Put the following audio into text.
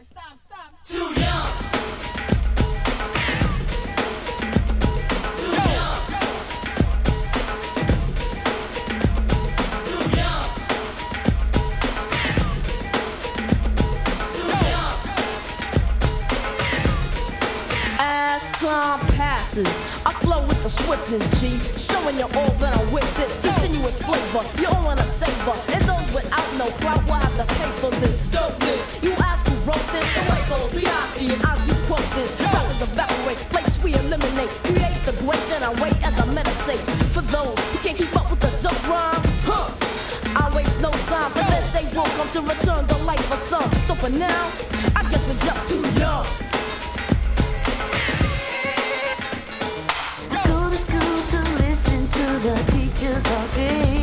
Too young. Too young. Too young. Too young. As time passes, I flow with the swiftness, G. Showing you all that I'm with this continuous flavor. You all want to savor. And those without no clout will have to pay for this dopeness. You ask who wrote this? The way goes Beyonce and I do quote this. Rappers evaporate, flakes we eliminate. Create the great, then I wait as I meditate. For those who can't keep up with the dope rhyme, I waste no time, but then they will come to return the light for some. So for now, I guess we're just too young. Go to school to listen to the teachers all day.